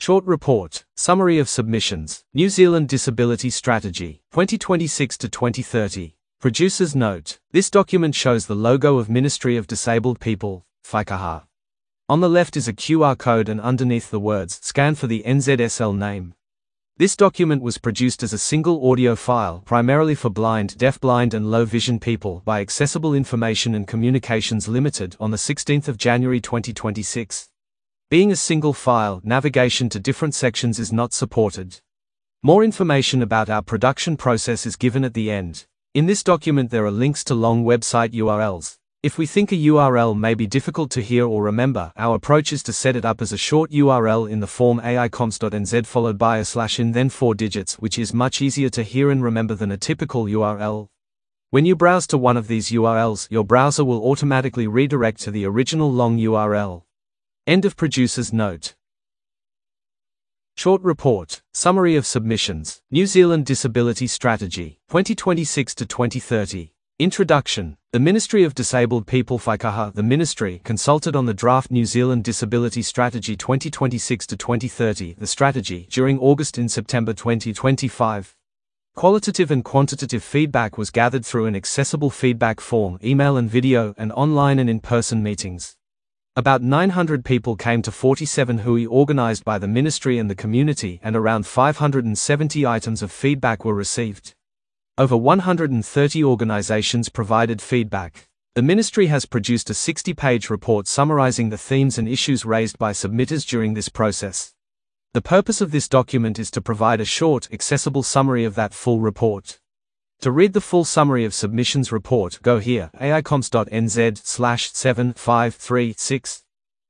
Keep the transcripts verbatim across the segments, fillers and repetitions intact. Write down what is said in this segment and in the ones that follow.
Short report, summary of submissions, New Zealand Disability Strategy, twenty twenty-six to twenty thirty. Producer's note, this document shows the logo of Ministry of Disabled People, Whaikaha. On the left is a Q R code and underneath the words, scan for the N Z S L name. This document was produced as a single audio file primarily for blind, deafblind and low vision people by Accessible Information and Communications Limited on the sixteenth of January twenty twenty-six. Being a single file, navigation to different sections is not supported. More information about our production process is given at the end. In this document there are links to long website U R Ls. If we think a U R L may be difficult to hear or remember, our approach is to set it up as a short U R L in the form A I comps dot N Z followed by a slash in then four digits, which is much easier to hear and remember than a typical U R L. When you browse to one of these U R Ls, your browser will automatically redirect to the original long U R L. End of producer's note. Short report, summary of submissions, New Zealand Disability Strategy, twenty twenty-six to twenty thirty. Introduction. The Ministry of Disabled People Whaikaha, the Ministry, consulted on the draft New Zealand Disability Strategy twenty twenty-six to twenty thirty, the strategy, during August and September twenty twenty-five. Qualitative and quantitative feedback was gathered through an accessible feedback form, email and video, and online and in-person meetings. About nine hundred people came to forty-seven hui organised by the Ministry and the community, and around five hundred seventy items of feedback were received. Over one hundred thirty organisations provided feedback. The Ministry has produced a sixty-page report summarising the themes and issues raised by submitters during this process. The purpose of this document is to provide a short, accessible summary of that full report. To read the full summary of submissions report, go here, A I comps dot N Z slash seven five three six.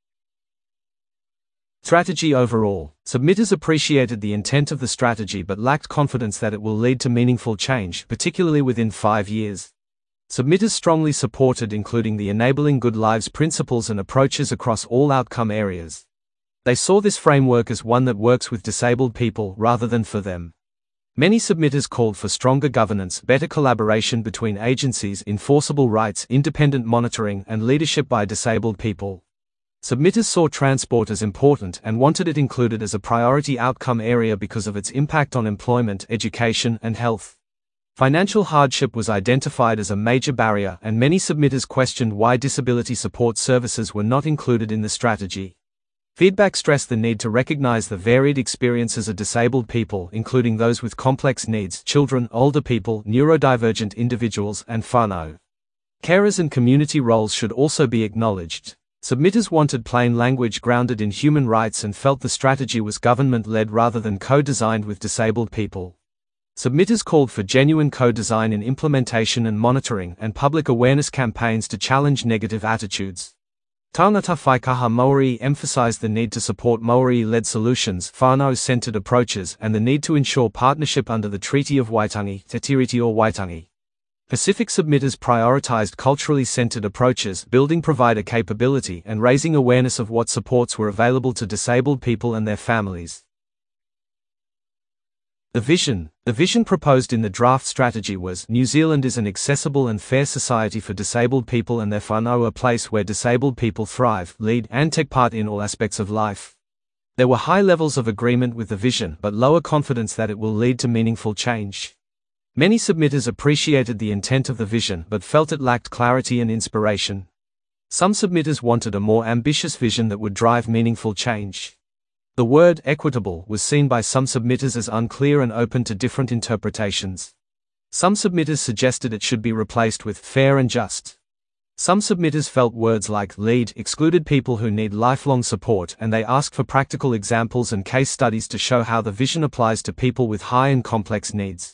Strategy overall. Submitters appreciated the intent of the strategy but lacked confidence that it will lead to meaningful change, particularly within five years. Submitters strongly supported including the Enabling Good Lives principles and approaches across all outcome areas. They saw this framework as one that works with disabled people rather than for them. Many submitters called for stronger governance, better collaboration between agencies, enforceable rights, independent monitoring, and leadership by disabled people. Submitters saw transport as important and wanted it included as a priority outcome area because of its impact on employment, education, and health. Financial hardship was identified as a major barrier, and many submitters questioned why disability support services were not included in the strategy. Feedback stressed the need to recognize the varied experiences of disabled people, including those with complex needs, children, older people, neurodivergent individuals, and whānau. Carers and community roles should also be acknowledged. Submitters wanted plain language grounded in human rights and felt the strategy was government-led rather than co-designed with disabled people. Submitters called for genuine co-design in implementation and monitoring, and public awareness campaigns to challenge negative attitudes. Taungata Whaikaha Maori emphasized the need to support Maori-led solutions, whānau-centered approaches, and the need to ensure partnership under the Treaty of Waitangi, Te Tiriti o Waitangi. Pacific submitters prioritized culturally centered approaches, building provider capability, and raising awareness of what supports were available to disabled people and their families. The vision. The vision proposed in the draft strategy was, New Zealand is an accessible and fair society for disabled people and their whānau, a place where disabled people thrive, lead, and take part in all aspects of life. There were high levels of agreement with the vision but lower confidence that it will lead to meaningful change. Many submitters appreciated the intent of the vision but felt it lacked clarity and inspiration. Some submitters wanted a more ambitious vision that would drive meaningful change. The word equitable was seen by some submitters as unclear and open to different interpretations. Some submitters suggested it should be replaced with fair and just. Some submitters felt words like lead excluded people who need lifelong support, and they asked for practical examples and case studies to show how the vision applies to people with high and complex needs.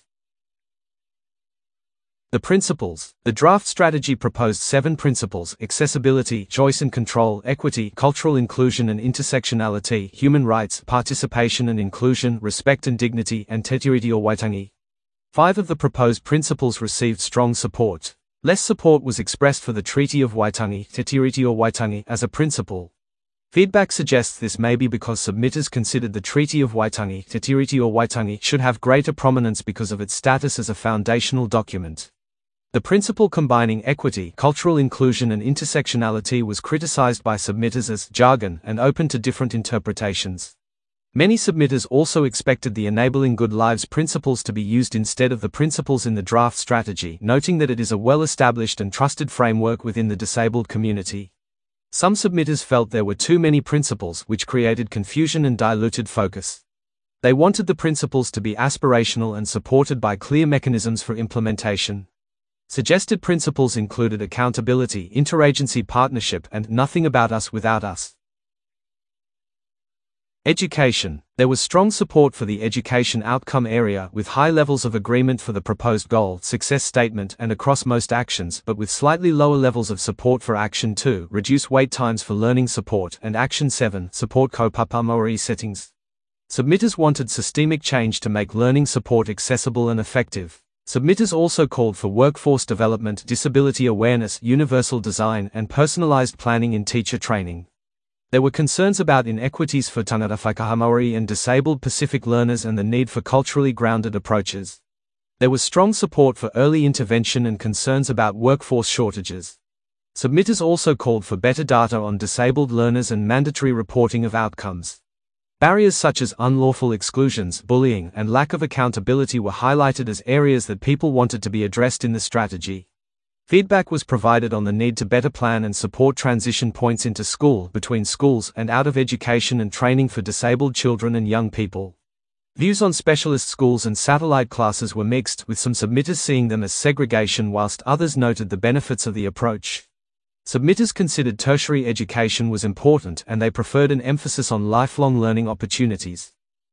The principles. The draft strategy proposed seven principles: accessibility, choice and control, equity, cultural inclusion and intersectionality, human rights, participation and inclusion, respect and dignity, and Te Tiriti o Waitangi. Five of the proposed principles received strong support. Less support was expressed for the Treaty of Waitangi, Te Tiriti o Waitangi, as a principle. Feedback suggests this may be because submitters considered the Treaty of Waitangi, Te Tiriti o Waitangi, should have greater prominence because of its status as a foundational document. The principle combining equity, cultural inclusion and intersectionality was criticized by submitters as jargon and open to different interpretations. Many submitters also expected the Enabling Good Lives principles to be used instead of the principles in the draft strategy, noting that it is a well-established and trusted framework within the disabled community. Some submitters felt there were too many principles, which created confusion and diluted focus. They wanted the principles to be aspirational and supported by clear mechanisms for implementation. Suggested principles included accountability, interagency partnership, and nothing about us without us. Education. There was strong support for the education outcome area, with high levels of agreement for the proposed goal, success statement, and across most actions, but with slightly lower levels of support for Action two, reduce wait times for learning support, and Action seven, support kaupapa Maori settings. Submitters wanted systemic change to make learning support accessible and effective. Submitters also called for workforce development, disability awareness, universal design, and personalized planning in teacher training. There were concerns about inequities for tangata whaikaha Maori and disabled Pacific learners and the need for culturally grounded approaches. There was strong support for early intervention and concerns about workforce shortages. Submitters also called for better data on disabled learners and mandatory reporting of outcomes. Barriers such as unlawful exclusions, bullying, and lack of accountability were highlighted as areas that people wanted to be addressed in the strategy. Feedback was provided on the need to better plan and support transition points into school, between schools, and out of education and training for disabled children and young people. Views on specialist schools and satellite classes were mixed, with some submitters seeing them as segregation whilst others noted the benefits of the approach. Submitters considered tertiary education was important and they preferred an emphasis on lifelong learning opportunities.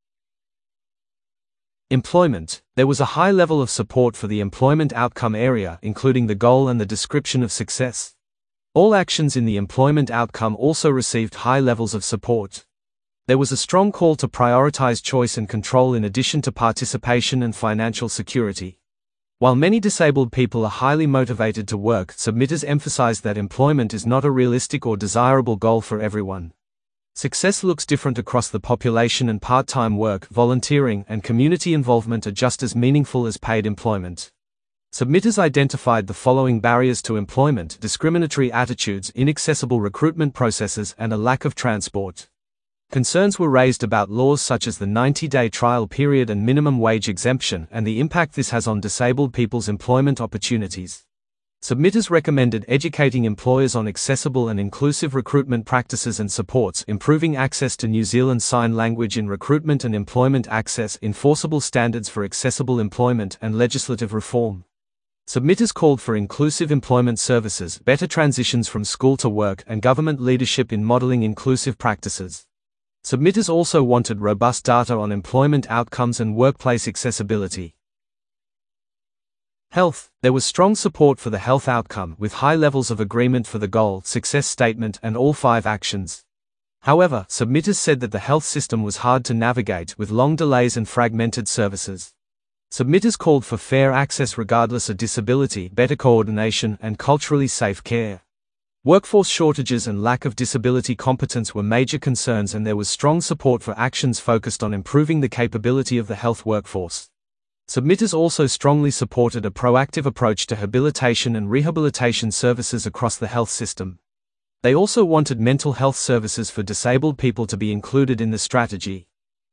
Employment. There was a high level of support for the employment outcome area, including the goal and the description of success. All actions in the employment outcome also received high levels of support. There was a strong call to prioritize choice and control in addition to participation and financial security. While many disabled people are highly motivated to work, submitters emphasized that employment is not a realistic or desirable goal for everyone. Success looks different across the population, and part-time work, volunteering, and community involvement are just as meaningful as paid employment. Submitters identified the following barriers to employment: discriminatory attitudes, inaccessible recruitment processes, and a lack of transport. Concerns were raised about laws such as the ninety-day trial period and minimum wage exemption, and the impact this has on disabled people's employment opportunities. Submitters recommended educating employers on accessible and inclusive recruitment practices and supports, improving access to New Zealand Sign Language in recruitment and employment access, enforceable standards for accessible employment, and legislative reform. Submitters called for inclusive employment services, better transitions from school to work, and government leadership in modelling inclusive practices. Submitters also wanted robust data on employment outcomes and workplace accessibility. Health. There was strong support for the health outcome, with high levels of agreement for the goal, success statement, and all five actions. However, submitters said that the health system was hard to navigate, with long delays and fragmented services. Submitters called for fair access regardless of disability, better coordination, and culturally safe care. Workforce shortages and lack of disability competence were major concerns, and there was strong support for actions focused on improving the capability of the health workforce. Submitters also strongly supported a proactive approach to habilitation and rehabilitation services across the health system. They also wanted mental health services for disabled people to be included in the strategy.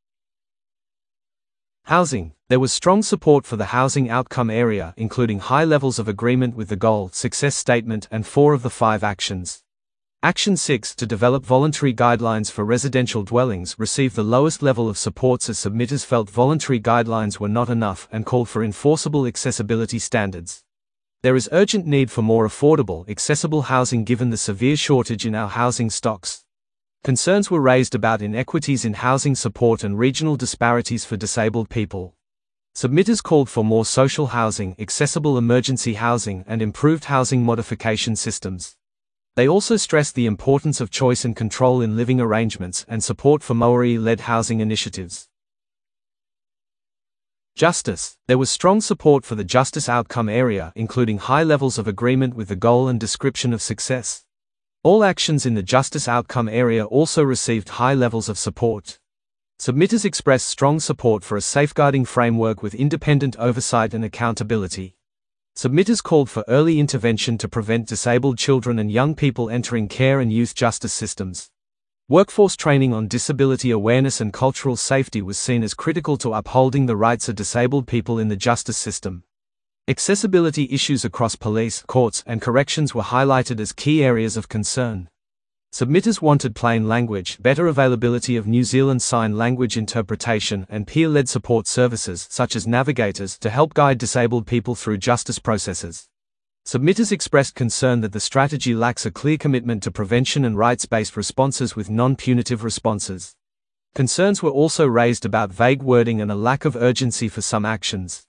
Housing. There was strong support for the housing outcome area, including high levels of agreement with the goal, success statement, and four of the five actions. Action six, to develop voluntary guidelines for residential dwellings, received the lowest level of supports as submitters felt voluntary guidelines were not enough and called for enforceable accessibility standards. There is urgent need for more affordable, accessible housing given the severe shortage in our housing stocks. Concerns were raised about inequities in housing support and regional disparities for disabled people. Submitters called for more social housing, accessible emergency housing, and improved housing modification systems. They also stressed the importance of choice and control in living arrangements and support for Maori-led housing initiatives. Justice. There was strong support for the justice outcome area, including high levels of agreement with the goal and description of success. All actions in the justice outcome area also received high levels of support. Submitters expressed strong support for a safeguarding framework with independent oversight and accountability. Submitters called for early intervention to prevent disabled children and young people entering care and youth justice systems. Workforce training on disability awareness and cultural safety was seen as critical to upholding the rights of disabled people in the justice system. Accessibility issues across police, courts, and corrections were highlighted as key areas of concern. Submitters wanted plain language, better availability of New Zealand Sign Language interpretation, and peer-led support services, such as navigators, to help guide disabled people through justice processes. Submitters expressed concern that the strategy lacks a clear commitment to prevention and rights-based responses with non-punitive responses. Concerns were also raised about vague wording and a lack of urgency for some actions.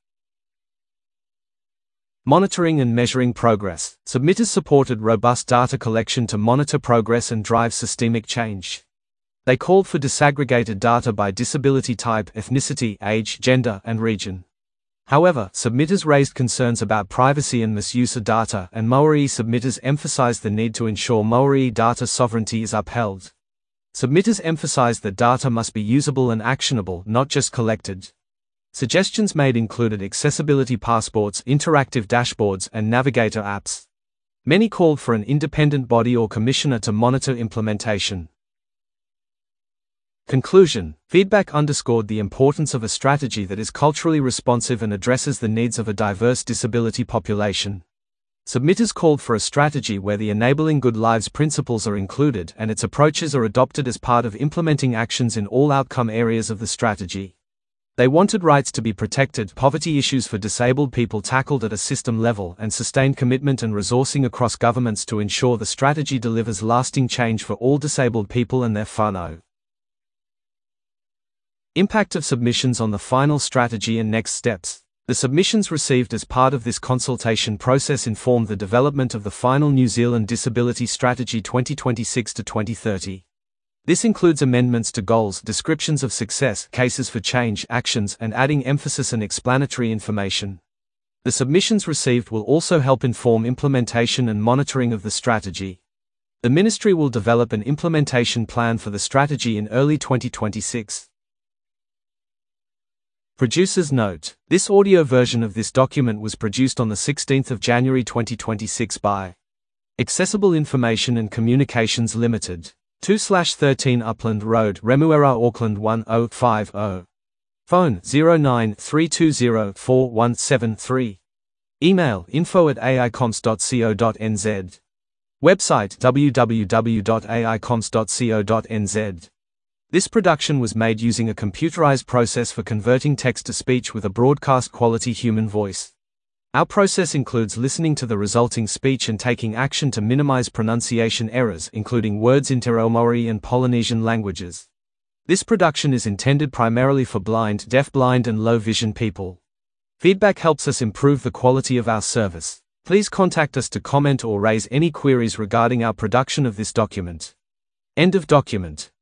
Monitoring and measuring progress. Submitters supported robust data collection to monitor progress and drive systemic change. They called for disaggregated data by disability type, ethnicity, age, gender, and region. However, submitters raised concerns about privacy and misuse of data, and Maori submitters emphasized the need to ensure Maori data sovereignty is upheld. Submitters emphasized that data must be usable and actionable, not just collected. Suggestions made included accessibility passports, interactive dashboards, and navigator apps. Many called for an independent body or commissioner to monitor implementation. Conclusion. Feedback underscored the importance of a strategy that is culturally responsive and addresses the needs of a diverse disability population. Submitters called for a strategy where the Enabling Good Lives principles are included and its approaches are adopted as part of implementing actions in all outcome areas of the strategy. They wanted rights to be protected, poverty issues for disabled people tackled at a system level, and sustained commitment and resourcing across governments to ensure the strategy delivers lasting change for all disabled people and their whānau. Impact of submissions on the final strategy and next steps. The submissions received as part of this consultation process informed the development of the final New Zealand Disability Strategy twenty twenty-six to twenty thirty. This includes amendments to goals, descriptions of success, cases for change, actions, and adding emphasis and explanatory information. The submissions received will also help inform implementation and monitoring of the strategy. The Ministry will develop an implementation plan for the strategy in early twenty twenty-six. Producer's note: this audio version of this document was produced on the sixteenth of January twenty twenty-six by Accessible Information and Communications Limited. two thirteen Upland Road, Remuera, Auckland one oh five oh. Phone zero nine three two zero four one seven three. Email info at a i coms dot co dot n z. Website w w w dot a i coms dot co dot n z. This production was made using a computerized process for converting text to speech with a broadcast quality human voice. Our process includes listening to the resulting speech and taking action to minimize pronunciation errors, including words in Te Reo Maori and Polynesian languages. This production is intended primarily for blind, deaf-blind and low-vision people. Feedback helps us improve the quality of our service. Please contact us to comment or raise any queries regarding our production of this document. End of document.